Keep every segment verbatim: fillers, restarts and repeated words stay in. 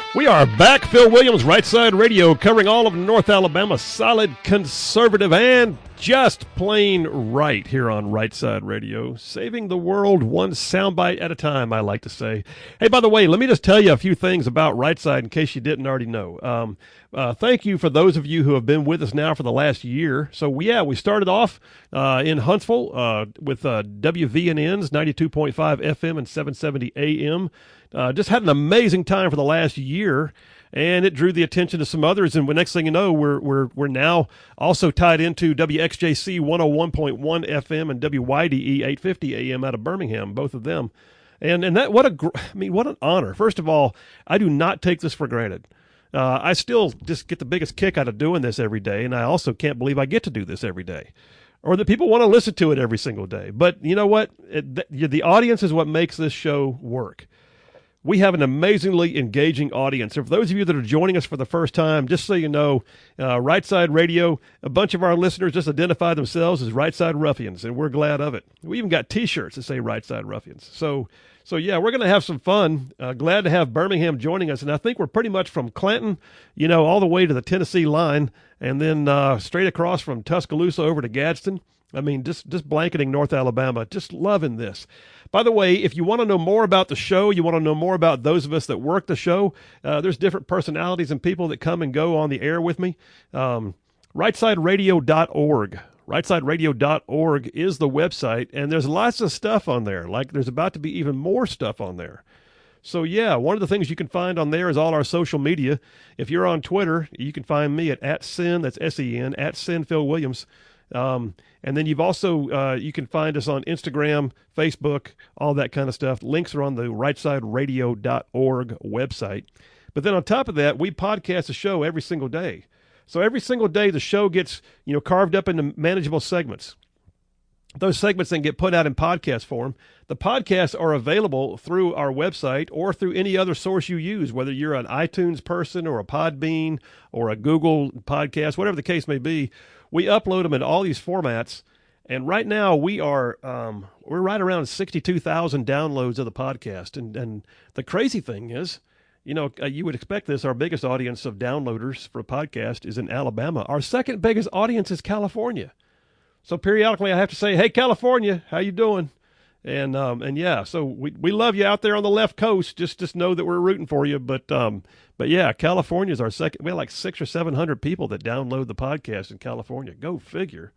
We are back. Phil Williams, Right Side Radio, covering all of North Alabama, solid, conservative, and just plain right here on Right Side Radio. Saving the world one soundbite at a time, I like to say. Hey, by the way, let me just tell you a few things about Right Side in case you didn't already know. Um, uh, thank you for those of you who have been with us now for the last year. So, yeah, we started off uh, in Huntsville uh, with uh, W V N N's ninety-two point five F M and seven seventy A M. Uh, just had an amazing time for the last year, and it drew the attention of some others. And the next thing you know, we're we're we're now also tied into W X J C one oh one point one F M and W Y D E eight fifty A M out of Birmingham, both of them. And and that what a gr- I mean, what an honor. First of all, I do not take this for granted. Uh, I still just get the biggest kick out of doing this every day, and I also can't believe I get to do this every day, or that people want to listen to it every single day. But you know what? It, the, the audience is what makes this show work. We have an amazingly engaging audience. So for those of you that are joining us for the first time, just so you know, uh, Right Side Radio, a bunch of our listeners just identify themselves as Right Side Ruffians, and we're glad of it. We even got T-shirts that say Right Side Ruffians. So, so yeah, we're going to have some fun. Uh, glad to have Birmingham joining us, and I think we're pretty much from Clanton, you know, all the way to the Tennessee line, and then uh, straight across from Tuscaloosa over to Gadsden. I mean, just, just blanketing North Alabama, just loving this. By the way, if you want to know more about the show, you want to know more about those of us that work the show, uh, there's different personalities and people that come and go on the air with me. Um, right side radio dot org. right side radio dot org is the website, and there's lots of stuff on there. Like, there's about to be even more stuff on there. So, yeah, one of the things you can find on there is all our social media. If you're on Twitter, you can find me at, at Sin, that's S E N, at Sin Phil Williams. Um, and then you've also, uh, you can find us on Instagram, Facebook, all that kind of stuff. Links are on the right side radio dot org website. But then on top of that, we podcast the show every single day. So every single day, the show gets, you know, carved up into manageable segments. Those segments then get put out in podcast form. The podcasts are available through our website or through any other source you use, whether you're an iTunes person or a Podbean or a Google podcast, whatever the case may be. We upload them in all these formats, and right now we are um, we're right around sixty-two thousand downloads of the podcast. And and the crazy thing is, you know, uh, you would expect this. Our biggest audience of downloaders for a podcast is in Alabama. Our second biggest audience is California. So periodically I have to say, hey, California, how you doing? And um, and yeah, so we we love you out there on the left coast. Just just know that we're rooting for you. But um, but yeah, California is our second. We have like six or seven hundred people that download the podcast in California. Go figure.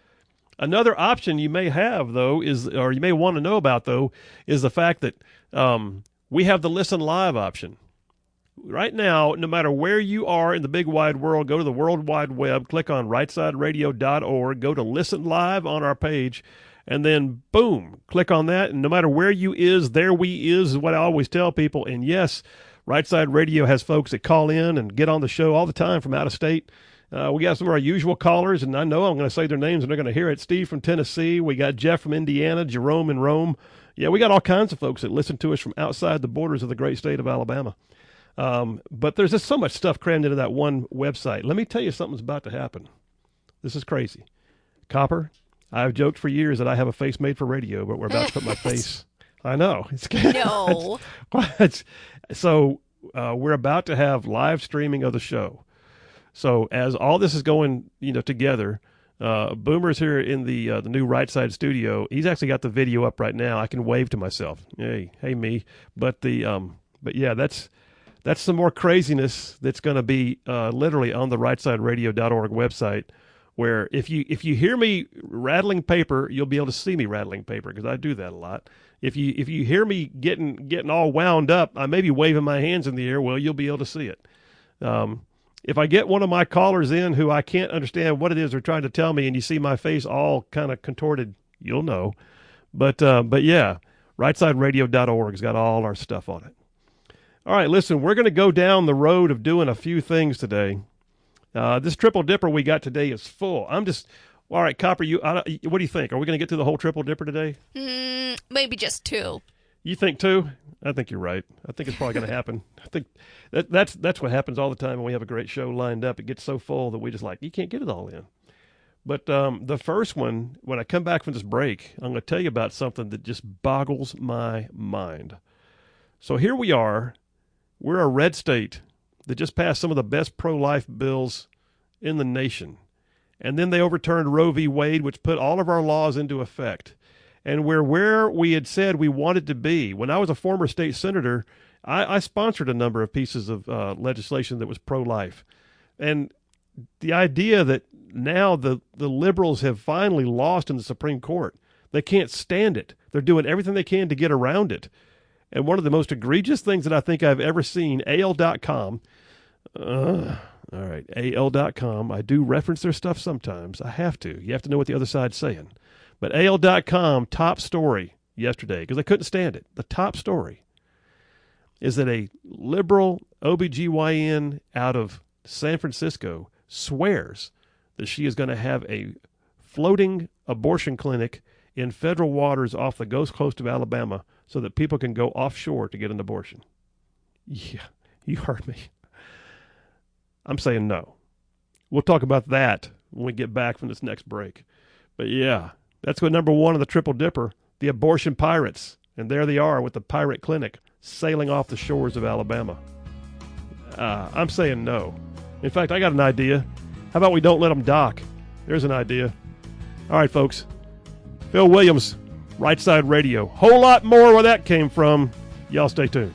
Another option you may have though is, or you may want to know about though, is the fact that um, we have the listen live option. Right now, no matter where you are in the big wide world, go to the World Wide Web, click on right side radio dot org, go to listen live on our page. And then, boom, click on that. And no matter where you is, there we is, is what I always tell people. And yes, Right Side Radio has folks that call in and get on the show all the time from out of state. Uh, we got some of our usual callers, and I know I'm going to say their names and they're going to hear it. Steve from Tennessee. We got Jeff from Indiana, Jerome in Rome. Yeah, we got all kinds of folks that listen to us from outside the borders of the great state of Alabama. Um, but there's just so much stuff crammed into that one website. Let me tell you something's about to happen. This is crazy. Copper, I've joked for years that I have a face made for radio, but we're about to put my face. I know. It's No. it's, so uh, we're about to have live streaming of the show. So as all this is going, you know, together, uh, Boomer's here in the uh, the new Right Side studio. He's actually got the video up right now. I can wave to myself. Hey, hey, me. But the um, but yeah, that's that's some more craziness that's going to be uh, literally on the right side radio dot org website. Where if you if you hear me rattling paper, you'll be able to see me rattling paper because I do that a lot. If you if you hear me getting getting all wound up, I may be waving my hands in the air. Well, you'll be able to see it. Um, if I get one of my callers in who I can't understand what it is they're trying to tell me, and you see my face all kind of contorted, you'll know. But uh, but yeah, right side radio dot org's got all our stuff on it. All right, listen, we're going to go down the road of doing a few things today. Uh, this triple dipper we got today is full. I'm just, all right, Copper, you, I, what do you think? Are we going to get through the whole triple dipper today? Mm, maybe just two. You think two? I think you're right. I think it's probably going to happen. I think that that's that's what happens all the time when we have a great show lined up. It gets so full that we just like, you can't get it all in. But um, the first one, when I come back from this break, I'm going to tell you about something that just boggles my mind. So here we are. We're a red state that just passed some of the best pro-life bills in the nation. And then they overturned Roe v. Wade, which put all of our laws into effect. And we're where we had said we wanted to be. When I was a former state senator, I, I sponsored a number of pieces of uh, legislation that was pro-life. And the idea that now the, the liberals have finally lost in the Supreme Court, they can't stand it. They're doing everything they can to get around it. And one of the most egregious things that I think I've ever seen, A L dot com, uh, all right, A L dot com, I do reference their stuff sometimes. I have to. You have to know what the other side's saying. But A L dot com, top story yesterday, because I couldn't stand it. The top story is that a liberal O B G Y N out of San Francisco swears that she is going to have a floating abortion clinic in federal waters off the Gulf Coast of Alabama so that people can go offshore to get an abortion. Yeah, you heard me. I'm saying no. We'll talk about that when we get back from this next break. But yeah, that's what number one of the Triple Dipper, the abortion pirates. And there they are with the pirate clinic sailing off the shores of Alabama. Uh, I'm saying no. In fact, I got an idea. How about we don't let them dock? There's an idea. All right, folks. Phil Williams, Right Side Radio. Whole lot more where that came from. Y'all stay tuned.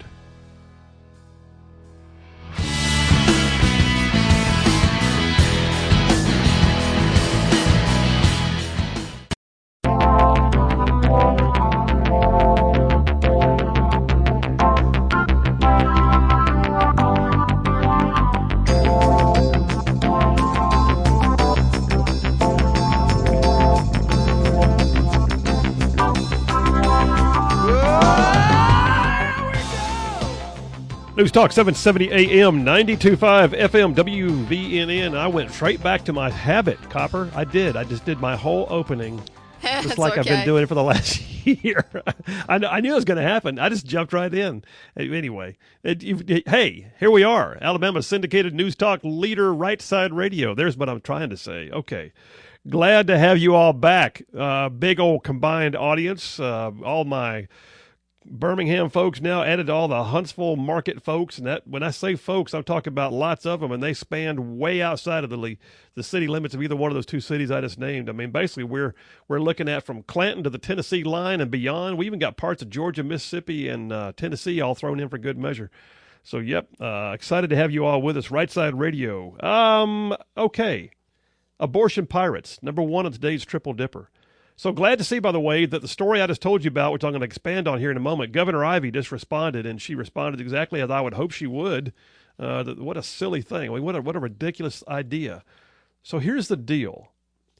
News Talk seven seventy A M, ninety-two point five F M, W V N N. I went straight back to my habit, Copper. I did. I just did my whole opening, just like okay. I've been doing it for the last year. I, I knew it was going to happen. I just jumped right in. Anyway, it, it, hey, here we are. Alabama syndicated News Talk leader, Right Side Radio. There's what I'm trying to say. Okay. Glad to have you all back. Uh, big old combined audience. Uh, all my Birmingham folks now added to all the Huntsville market folks, and that when I say folks, I'm talking about lots of them, and they span way outside of the the city limits of either one of those two cities I just named. I mean, basically, we're we're looking at from Clanton to the Tennessee line and beyond. We even got parts of Georgia, Mississippi, and uh, Tennessee all thrown in for good measure. So, yep, uh, excited to have you all with us. Right Side Radio. Um, okay, abortion pirates, number one of today's Triple Dipper. So glad to see, by the way, that the story I just told you about, which I'm going to expand on here in a moment, Governor Ivey just responded, and she responded exactly as I would hope she would. Uh, that, what a silly thing. I mean, what a, what a ridiculous idea. So here's the deal.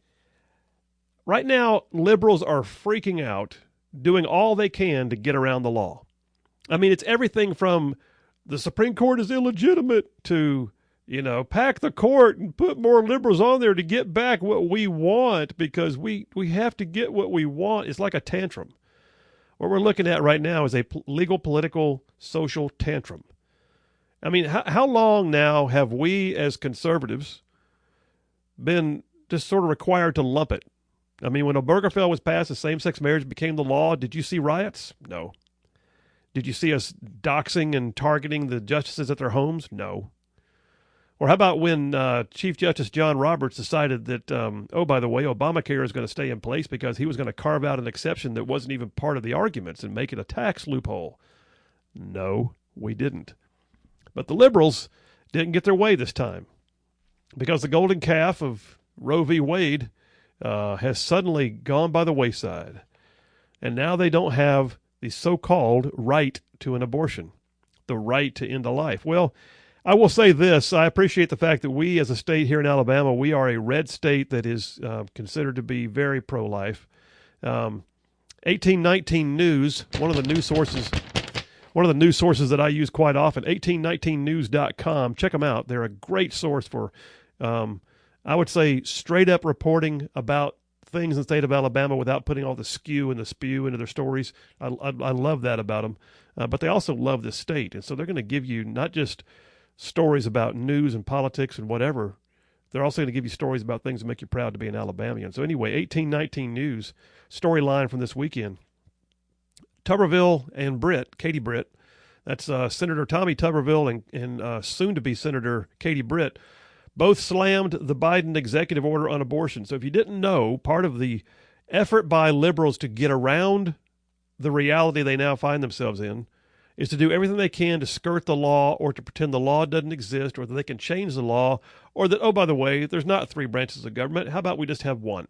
Right now, liberals are freaking out, doing all they can to get around the law. I mean, it's everything from the Supreme Court is illegitimate to, you know, pack the court and put more liberals on there to get back what we want because we, we have to get what we want. It's like a tantrum. What we're looking at right now is a p- legal, political, social tantrum. I mean, how, how long now have we as conservatives been just sort of required to lump it? I mean, when Obergefell was passed, the same-sex marriage became the law. Did you see riots? No. Did you see us doxing and targeting the justices at their homes? No. Or how about when uh, Chief Justice John Roberts decided that, um, oh, by the way, Obamacare is going to stay in place because he was going to carve out an exception that wasn't even part of the arguments and make it a tax loophole? No, we didn't. But the liberals didn't get their way this time because the golden calf of Roe v. Wade uh, has suddenly gone by the wayside. And now they don't have the so-called right to an abortion, the right to end a life. Well, I will say this. I appreciate the fact that we as a state here in Alabama, we are a red state that is uh, considered to be very pro-life. Um, eighteen nineteen News, one of the news sources, one of the news sources that I use quite often, eighteen nineteen news dot com. Check them out. They're a great source for, um, I would say, straight-up reporting about things in the state of Alabama without putting all the skew and the spew into their stories. I, I, I love that about them. Uh, but they also love this state. And so they're going to give you not just stories about news and politics and whatever. They're also going to give you stories about things that make you proud to be an Alabamian. So anyway, eighteen nineteen News, storyline from this weekend. Tuberville and Britt, Katie Britt, That's uh, Senator Tommy Tuberville and, and uh, soon-to-be Senator Katie Britt, both slammed the Biden executive order on abortion. So if you didn't know, part of the effort by liberals to get around the reality they now find themselves in is to do everything they can to skirt the law or to pretend the law doesn't exist or that they can change the law or that, oh, by the way, there's not three branches of government. How about we just have one?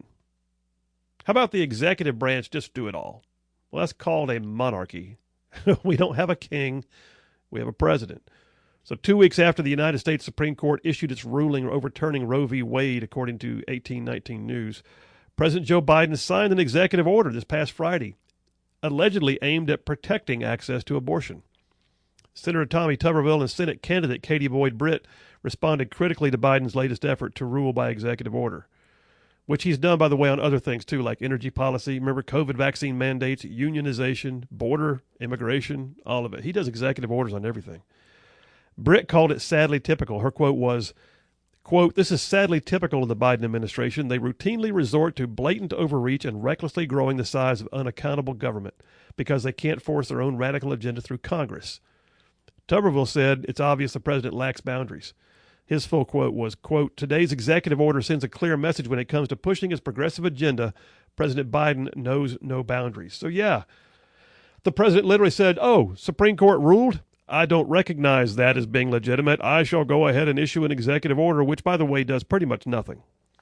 How about the executive branch just do it all? Well, that's called a monarchy. We don't have a king. We have a president. So two weeks after the United States Supreme Court issued its ruling overturning Roe v. Wade, according to eighteen nineteen News, President Joe Biden signed an executive order this past Friday, allegedly aimed at protecting access to abortion. Senator Tommy Tuberville and Senate candidate Katie Boyd Britt responded critically to Biden's latest effort to rule by executive order, which he's done, by the way, on other things, too, like energy policy. Remember, COVID vaccine mandates, unionization, border, immigration, all of it. He does executive orders on everything. Britt called it sadly typical. Her quote was, quote, "This is sadly typical of the Biden administration. They routinely resort to blatant overreach and recklessly growing the size of unaccountable government because they can't force their own radical agenda through Congress." Tuberville said, "It's obvious the president lacks boundaries." His full quote was, quote, "Today's executive order sends a clear message when it comes to pushing his progressive agenda. President Biden knows no boundaries." So, yeah, the president literally said, oh, Supreme Court ruled? I don't recognize that as being legitimate. I shall go ahead and issue an executive order, which, by the way, does pretty much nothing.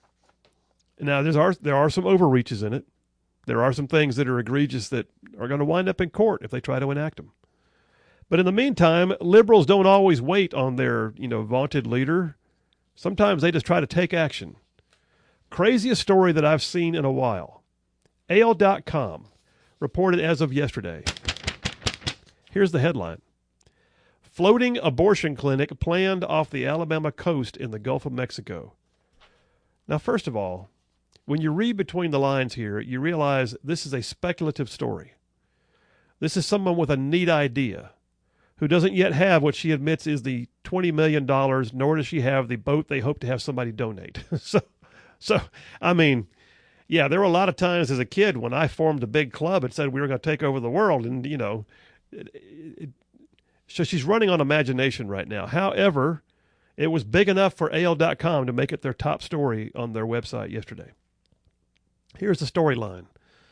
Now, there are, there are some overreaches in it. There are some things that are egregious that are going to wind up in court if they try to enact them. But in the meantime, liberals don't always wait on their, you know, vaunted leader. Sometimes they just try to take action. Craziest story that I've seen in a while. A L dot com reported as of yesterday. Here's the headline. Floating abortion clinic planned off the Alabama coast in the Gulf of Mexico. Now, first of all, when you read between the lines here, you realize this is a speculative story. This is someone with a neat idea who doesn't yet have what she admits is the twenty million dollars, nor does she have the boat they hope to have somebody donate. so, so, I mean, yeah, there were a lot of times as a kid when I formed a big club and said we were going to take over the world, and, you know, it, it, so she's running on imagination right now. However, it was big enough for A L dot com to make it their top story on their website yesterday. Here's the storyline.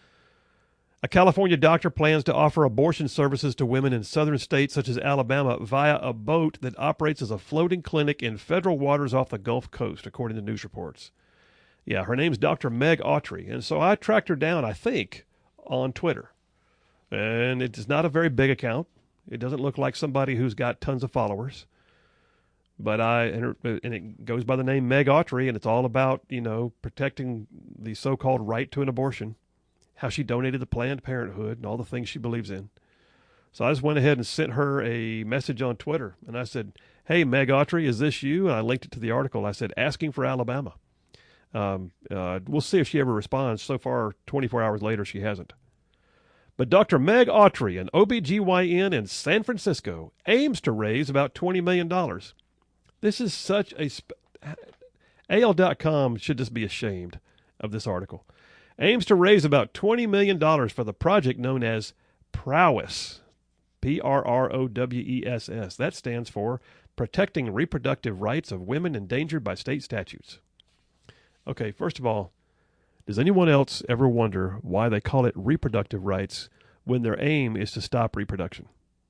A California doctor plans to offer abortion services to women in southern states such as Alabama via a boat that operates as a floating clinic in federal waters off the Gulf Coast, according to news reports. Yeah, her name's Doctor Meg Autry, and so I tracked her down, I think, on Twitter. And it's not a very big account. It doesn't look like somebody who's got tons of followers. But I, and, her, and it goes by the name Meg Autry, and it's all about, you know, protecting the so-called right to an abortion, how she donated to Planned Parenthood and all the things she believes in. So I just went ahead and sent her a message on Twitter, and I said, hey, Meg Autry, is this you? And I linked it to the article. I said, asking for Alabama. Um, uh, we'll see if she ever responds. So far, twenty-four hours later, she hasn't. But Doctor Meg Autry, an O B G Y N in San Francisco, aims to raise about twenty million dollars. This is such a... Sp- A L dot com should just be ashamed of this article. Aims to raise about twenty million dollars for the project known as Prowess. P R R O W E S S. That stands for Protecting Reproductive Rights of Women Endangered by State Statutes. Okay, first of all, does anyone else ever wonder why they call it reproductive rights when their aim is to stop reproduction?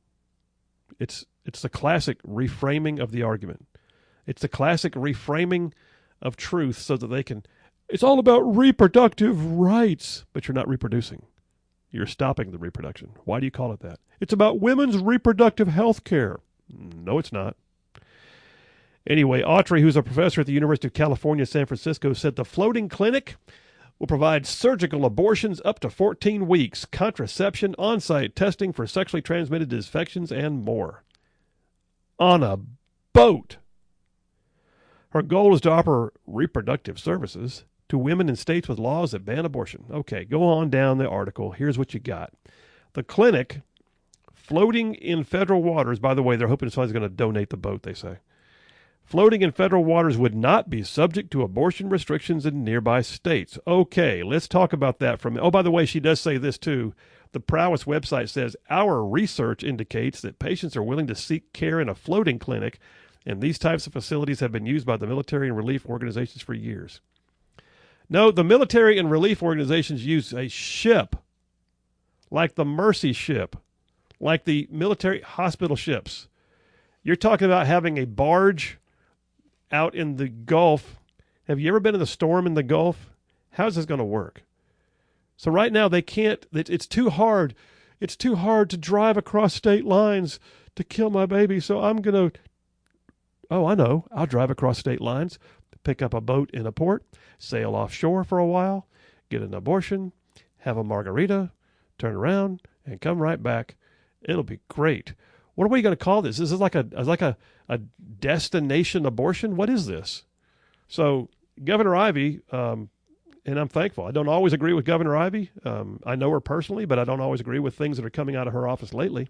It's it's the classic reframing of the argument. It's the classic reframing of truth so that they can, it's all about reproductive rights, but you're not reproducing. You're stopping the reproduction. Why do you call it that? It's about women's reproductive health care. No, it's not. Anyway, Autry, who's a professor at the University of California, San Francisco, said the floating clinic will provide surgical abortions up to fourteen weeks, contraception, on-site testing for sexually transmitted infections, and more. On a boat. Her goal is to offer reproductive services to women in states with laws that ban abortion. Okay, go on down the article. Here's what you got. The clinic, floating in federal waters, by the way, they're hoping somebody's going to donate the boat, they say. Floating in federal waters would not be subject to abortion restrictions in nearby states. Okay, let's talk about that from... Oh, by the way, she does say this, too. The Prowess website says, our research indicates that patients are willing to seek care in a floating clinic, and these types of facilities have been used by the military and relief organizations for years. No, the military and relief organizations use a ship, like the Mercy ship, like the military hospital ships. You're talking about having a barge out in the Gulf. Have you ever been in the storm in the Gulf? How's this going to work? So right now they can't, it's too hard. It's too hard to drive across state lines to kill my baby. So I'm going to, oh, I know, I'll drive across state lines, pick up a boat in a port, sail offshore for a while, get an abortion, have a margarita, turn around, and come right back. It'll be great. What are we going to call this? This is like a like a, a destination abortion? What is this? So Governor Ivey, um, and I'm thankful. I don't always agree with Governor Ivey. Um, I know her personally, but I don't always agree with things that are coming out of her office lately.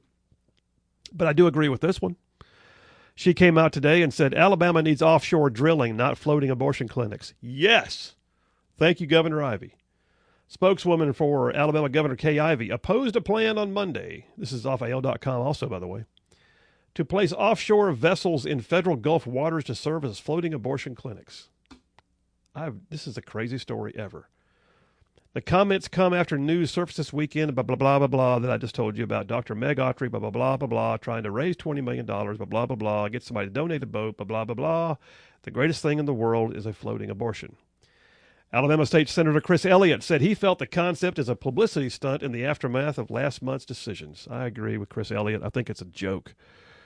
But I do agree with this one. She came out today and said, Alabama needs offshore drilling, not floating abortion clinics. Yes. Thank you, Governor Ivey. Spokeswoman for Alabama Governor Kay Ivey opposed a plan on Monday. This is off A L dot com also, by the way, to place offshore vessels in federal Gulf waters to serve as floating abortion clinics. I've, this is the craziest story ever. The comments come after news surfaced this weekend, blah, blah, blah, blah, blah, that I just told you about. Doctor Meg Autry, blah, blah, blah, blah, blah, trying to raise twenty million dollars, blah, blah, blah, blah, get somebody to donate a boat, blah, blah, blah, blah. The greatest thing in the world is a floating abortion. Alabama State Senator Chris Elliott said he felt the concept is a publicity stunt in the aftermath of last month's decisions. I agree with Chris Elliott. I think it's a joke.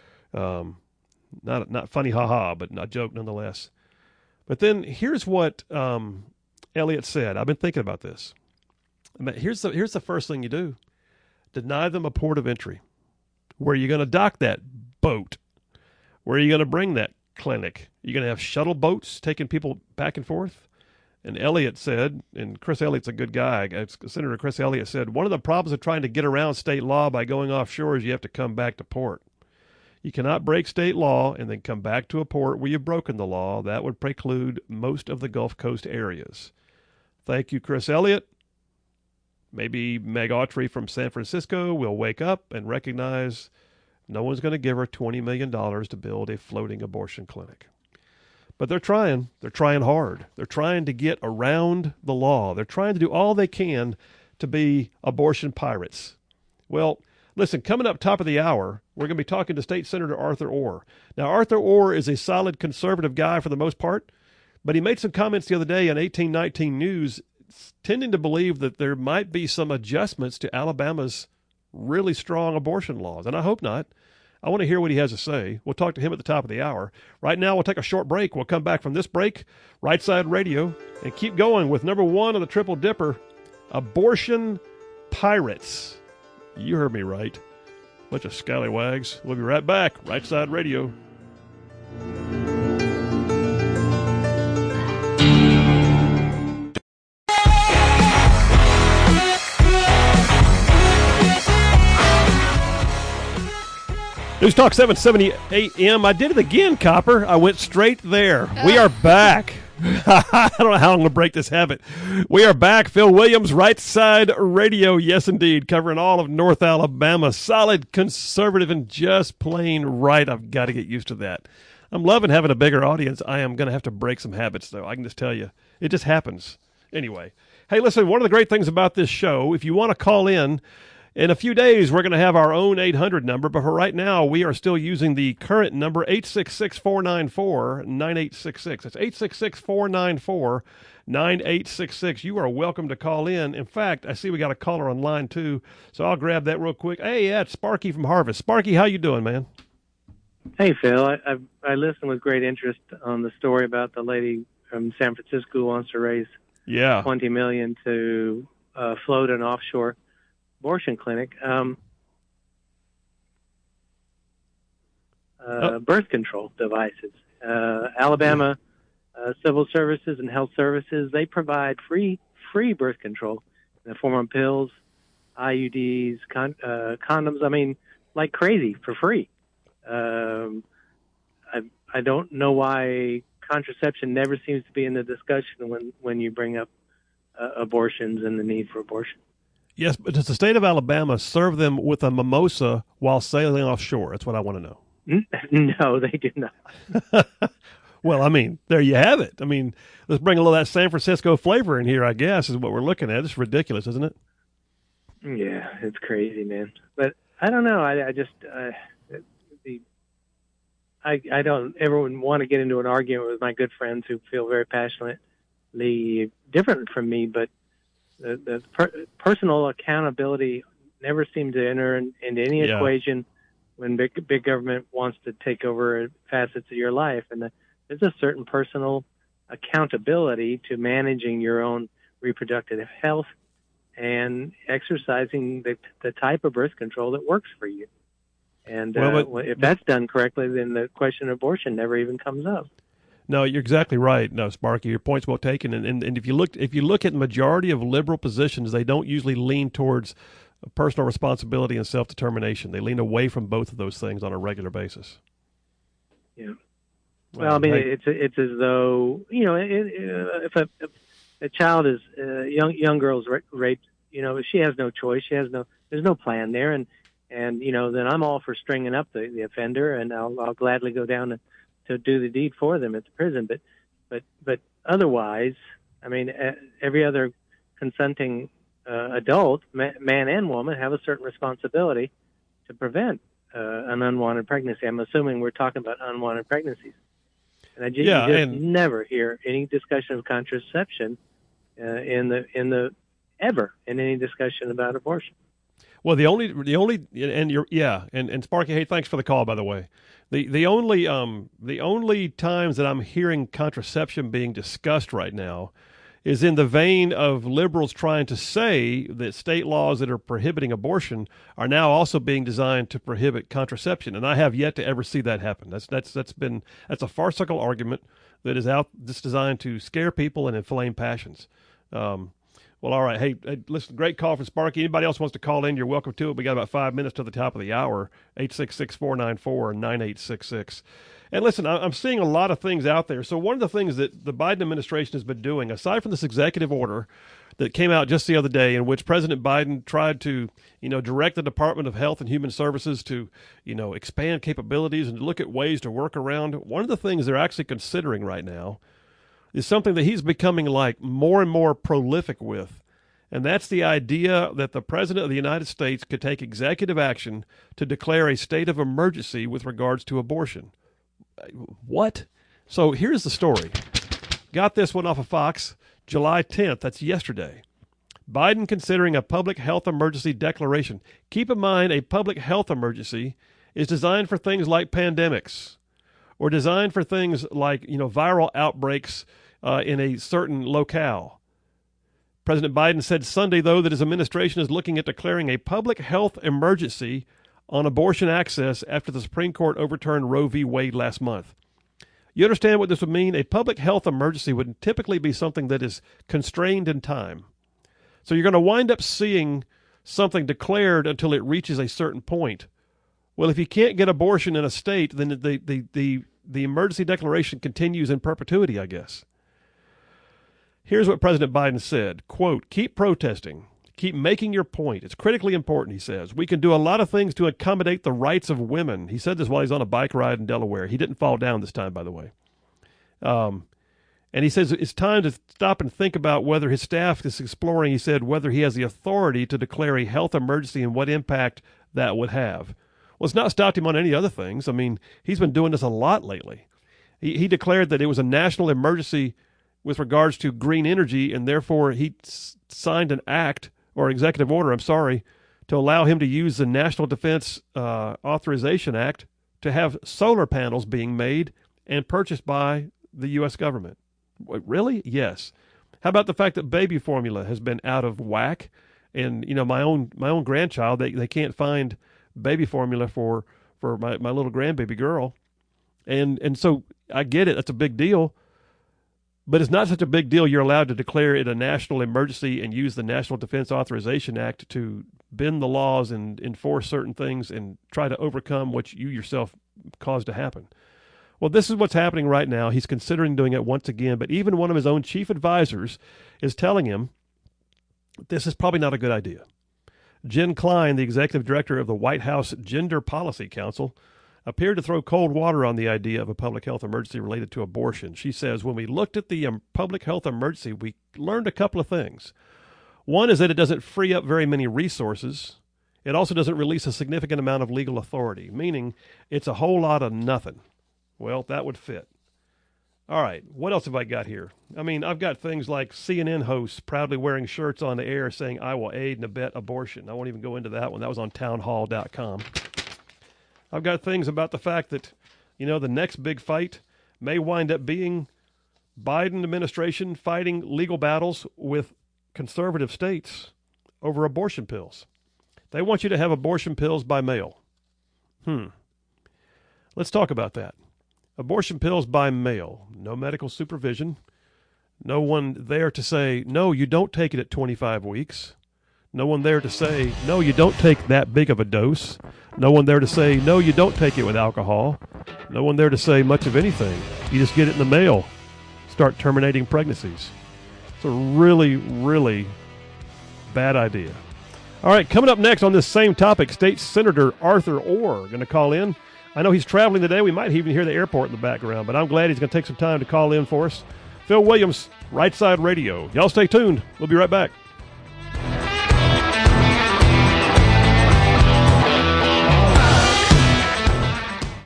Um, not not funny, ha-ha, but a joke nonetheless. But then here's what um, Elliott said. I've been thinking about this. I mean, here's the here's the first thing you do. Deny them a port of entry. Where are you going to dock that boat? Where are you going to bring that clinic? Are you going to have shuttle boats taking people back and forth? And Elliott said, and Chris Elliott's a good guy, Senator Chris Elliott said, one of the problems of trying to get around state law by going offshore is you have to come back to port. You cannot break state law and then come back to a port where you've broken the law. That would preclude most of the Gulf Coast areas. Thank you, Chris Elliott. Maybe Meg Autry from San Francisco will wake up and recognize no one's going to give her twenty million dollars to build a floating abortion clinic. But they're trying. They're trying hard. They're trying to get around the law. They're trying to do all they can to be abortion pirates. Well, listen, coming up top of the hour, we're going to be talking to State Senator Arthur Orr. Now, Arthur Orr is a solid conservative guy for the most part, but he made some comments the other day on eighteen nineteen News tending to believe that there might be some adjustments to Alabama's really strong abortion laws, and I hope not. I want to hear what he has to say. We'll talk to him at the top of the hour. Right now, we'll take a short break. We'll come back from this break, Right Side Radio, and keep going with number one on the Triple Dipper, abortion pirates. You heard me right. Bunch of scallywags. We'll be right back. Right Side Radio. News Talk seven seventy A M. I did it again, Copper. I went straight there. We are back. I don't know how I'm going to break this habit. We are back. Phil Williams, Right Side Radio. Yes, indeed. Covering all of North Alabama. Solid, conservative, and just plain right. I've got to get used to that. I'm loving having a bigger audience. I am going to have to break some habits, though. I can just tell you. It just happens. Anyway. Hey, listen, one of the great things about this show, if you want to call in, in a few days, we're going to have our own eight hundred number, but for right now, we are still using the current number, eight six six, four nine four, nine eight six six. That's eight six six, four nine four, nine eight six six. You are welcome to call in. In fact, I see we got a caller on line, too, so I'll grab that real quick. Hey, yeah, it's Sparky from Harvest. Sparky, how you doing, man? Hey, Phil. I, I, I listened with great interest on the story about the lady from San Francisco who wants to raise yeah. twenty million dollars to uh, float an offshore abortion clinic. Um, uh, oh. Birth control devices. Uh, Alabama uh, Civil Services and Health Services, they provide free free birth control in the form of pills, I U Ds, con- uh, condoms. I mean, like crazy for free. Um, I I don't know why contraception never seems to be in the discussion when, when you bring up uh, abortions and the need for abortion. Yes, but does the state of Alabama serve them with a mimosa while sailing offshore? That's what I want to know. No, they do not. Well, I mean, there you have it. I mean, let's bring a little of that San Francisco flavor in here, I guess, is what we're looking at. It's ridiculous, isn't it? Yeah, it's crazy, man. But I don't know. I, I just, uh, the, I, I don't ever want to get into an argument with my good friends who feel very passionately different from me, but the, the per, personal accountability never seemed to enter in, into any Yeah. equation when big big government wants to take over facets of your life. And the, there's a certain personal accountability to managing your own reproductive health and exercising the, the type of birth control that works for you. And Well, uh, but- if that's done correctly, then the question of abortion never even comes up. No, you're exactly right. No, Sparky, your point's well taken. And, and, and if you look, if you look at the majority of liberal positions, they don't usually lean towards personal responsibility and self-determination. They lean away from both of those things on a regular basis. Yeah. Well, I mean, hey, it's it's as though, you know, it, it, if a if a child is uh, young young girl's ra- raped, you know, she has no choice. She has no there's no plan there, and and you know, then I'm all for stringing up the, the offender, and I'll I'll gladly go down to, to do the deed for them at the prison. But but but otherwise, I mean, uh, every other consenting uh, adult, ma- man and woman, have a certain responsibility to prevent uh, an unwanted pregnancy. I'm assuming we're talking about unwanted pregnancies. And I just, Yeah, you just and- never hear any discussion of contraception uh, in the in the ever in any discussion about abortion. Well, the only, the only, and you're, yeah, and, and Sparky, hey, thanks for the call, by the way. The the only um the only times that I'm hearing contraception being discussed right now is in the vein of liberals trying to say that state laws that are prohibiting abortion are now also being designed to prohibit contraception, and I have yet to ever see that happen. That's that's that's been that's a farcical argument that is out that's designed to scare people and inflame passions. Um, well, all right. Hey, hey, listen, great call from Sparky. Anybody else wants to call in, you're welcome to it. We got about five minutes to the top of the hour, eight six six, four nine four, nine eight six six. And listen, I- I'm seeing a lot of things out there. So one of the things that the Biden administration has been doing, aside from this executive order that came out just the other day in which President Biden tried to, you know, direct the Department of Health and Human Services to, you know, expand capabilities and to look at ways to work around, one of the things they're actually considering right now is something that he's becoming like more and more prolific with. And that's the idea that the President of the United States could take executive action to declare a state of emergency with regards to abortion. What? So here's the story. Got this one off of Fox, July tenth. That's yesterday. Biden considering a public health emergency declaration. Keep in mind, a public health emergency is designed for things like pandemics or designed for things like, you know, viral outbreaks uh, in a certain locale. President Biden said Sunday, though, that his administration is looking at declaring a public health emergency on abortion access after the Supreme Court overturned Roe v. Wade last month. You understand what this would mean? A public health emergency would typically be something that is constrained in time. So you're going to wind up seeing something declared until it reaches a certain point. Well, if you can't get abortion in a state, then the, the, the, the emergency declaration continues in perpetuity, I guess. Here's what President Biden said, quote, keep protesting. Keep making your point. It's critically important, he says. We can do a lot of things to accommodate the rights of women. He said this while he's on a bike ride in Delaware. He didn't fall down this time, by the way. Um, and he says it's time to stop and think about whether his staff is exploring, he said, whether he has the authority to declare a health emergency and what impact that would have. Well, it's not stopped him on any other things. I mean, he's been doing this a lot lately. He, he declared that it was a national emergency with regards to green energy, and therefore he s- signed an act or executive order, I'm sorry, to allow him to use the National Defense uh, Authorization Act to have solar panels being made and purchased by the U S government. Wait, really? Yes. How about the fact that baby formula has been out of whack? And, you know, my own my own grandchild, they, they can't find baby formula for, for my, my little grandbaby girl. And and so I get it. That's a big deal. But it's not such a big deal. You're allowed to declare it a national emergency and use the National Defense Authorization Act to bend the laws and enforce certain things and try to overcome what you yourself caused to happen. Well, this is what's happening right now. He's considering doing it once again, but even one of his own chief advisors is telling him this is probably not a good idea. Jen Klein, the executive director of the White House Gender Policy Council, appeared to throw cold water on the idea of a public health emergency related to abortion. She says, when we looked at the um, public health emergency, we learned a couple of things. One is that it doesn't free up very many resources. It also doesn't release a significant amount of legal authority, meaning it's a whole lot of nothing. Well, that would fit. All right, what else have I got here? I mean, I've got things like C N N hosts proudly wearing shirts on the air saying, I will aid and abet abortion. I won't even go into that one. That was on townhall dot com. I've got things about the fact that, you know, the next big fight may wind up being Biden administration fighting legal battles with conservative states over abortion pills. They want you to have abortion pills by mail. Hmm. Let's talk about that. Abortion pills by mail. No medical supervision. No one there to say, no, you don't take it at twenty-five weeks. No one there to say, no, you don't take that big of a dose. No one there to say, no, you don't take it with alcohol. No one there to say much of anything. You just get it in the mail. Start terminating pregnancies. It's a really, really bad idea. All right, coming up next on this same topic, State Senator Arthur Orr going to call in. I know he's traveling today. We might even hear the airport in the background, but I'm glad he's going to take some time to call in for us. Phil Williams, Right Side Radio. Y'all stay tuned. We'll be right back.